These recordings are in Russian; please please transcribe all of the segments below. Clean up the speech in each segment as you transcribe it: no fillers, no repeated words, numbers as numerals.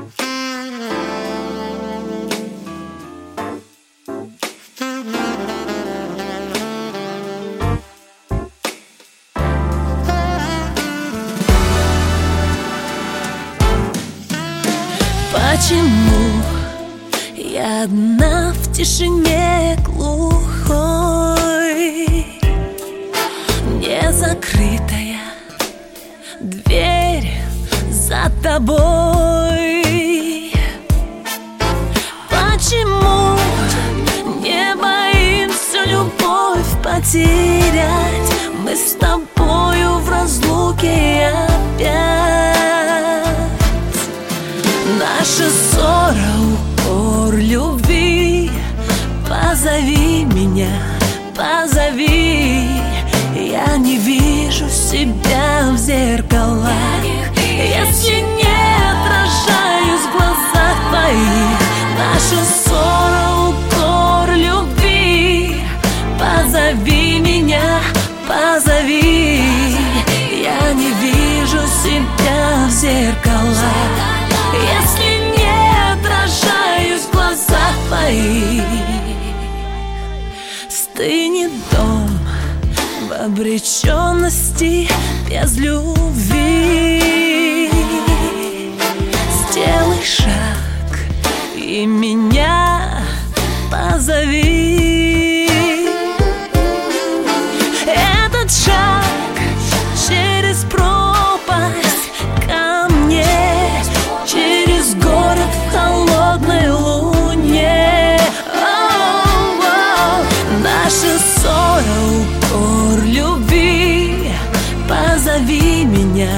Почему я одна в тишине глухой? Незакрытая дверь за тобой. Почему не боимся любовь потерять? Мы с тобою в разлуке опять. Наша ссора — укор любви. Позови меня, позови. Я не вижу себя в зеркалах, если не отражаюсь в глазах твоих. Наша ссора — укор любви. Позови меня, позови. Я не вижу себя в зеркалах, если не отражаюсь в глазах твоих. Стынет дом в обреченности без любви. Сделай шаг и меня позови. Этот шаг через пропасть ко мне, через город в холодной луне. Наша ссора — укор любви. Позови меня,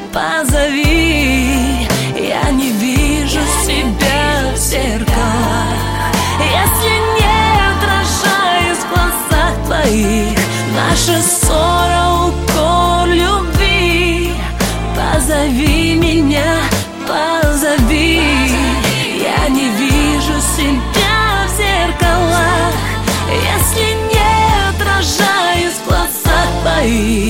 позови. Я не вижу себя в зеркалах, если не отражаюсь в глазах твоих. Наша ссора — укор любви. Позови меня, позови. Я не вижу себя в зеркалах, если не отражаюсь в глазах твоих.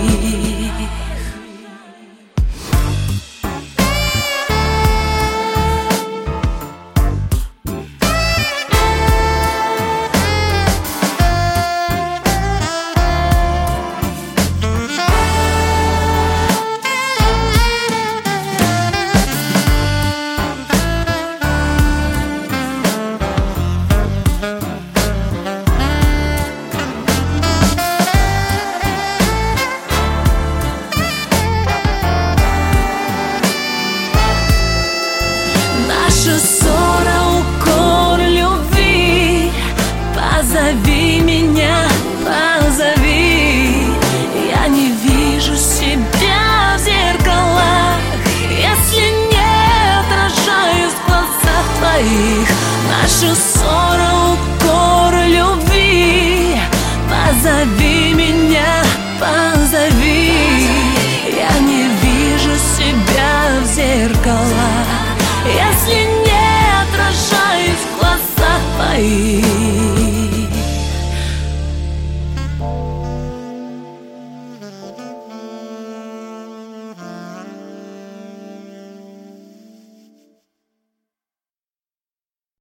Наша ссора — укор любви. Позови меня, позови. Я не вижу себя в зеркалах, если не отражаюсь в глазах твоих. Наша ссора — укор любви. Позови меня, позови. Я не вижу себя в зеркалах, если не отражаюсь в глазах твоих.